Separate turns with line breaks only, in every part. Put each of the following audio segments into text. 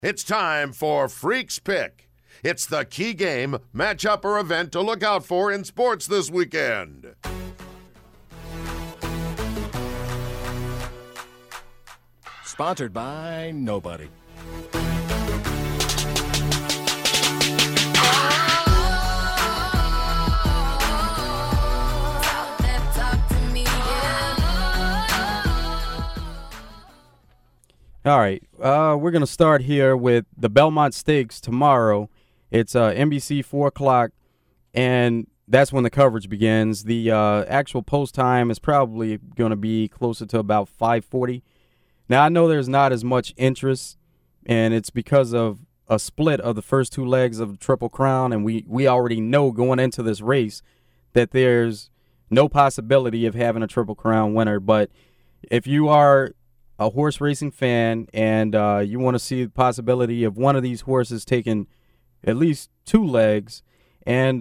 It's time for Freaks Pick. It's the key game, matchup, or event to look out for in sports this weekend.
Sponsored by nobody.
All right, we're going to start here with the Belmont Stakes tomorrow. It's NBC 4 o'clock, and that's when the coverage begins. The actual post time is probably going to be closer to about 5:40. Now, I know there's not as much interest, and it's because of a split of the first two legs of the Triple Crown, and we already know going into this race that there's no possibility of having a Triple Crown winner. But if you are a horse racing fan and you want to see the possibility of one of these horses taking at least two legs, and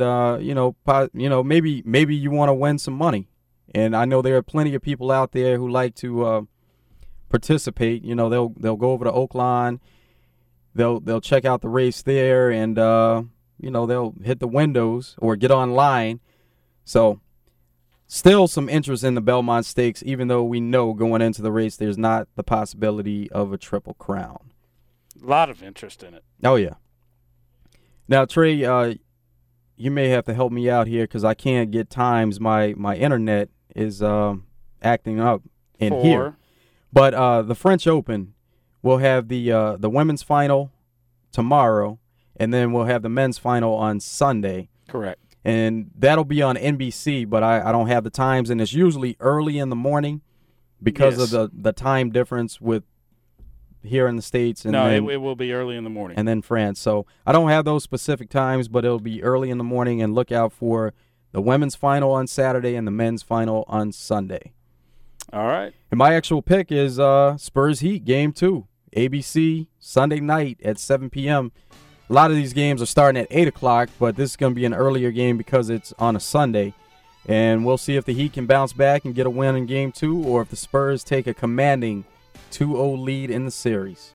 maybe you want to win some money, and I know there are plenty of people out there who like to participate. You know, they'll go over to Oaklawn, they'll check out the race there, and they'll hit the windows or get online. So still some interest in the Belmont Stakes, even though we know going into the race there's not the possibility of a Triple Crown.
A lot of interest in it.
Oh, yeah. Now, Trey, you may have to help me out here because I can't get times. My internet is acting up in here. But the French Open will have the women's final tomorrow, and then we'll have the men's final on Sunday.
Correct.
And that'll be on NBC, but I don't have the times, and it's usually early in the morning because of the time difference with here in the States. And
it will be early in the morning.
And then France. So I don't have those specific times, but it'll be early in the morning, and look out for the women's final on Saturday and the men's final on Sunday.
All right.
And my actual pick is Spurs Heat Game 2, ABC, Sunday night at 7 p.m., A lot of these games are starting at 8 o'clock, but this is going to be an earlier game because it's on a Sunday. And we'll see if the Heat can bounce back and get a win in Game 2, or if the Spurs take a commanding 2-0 lead in the series.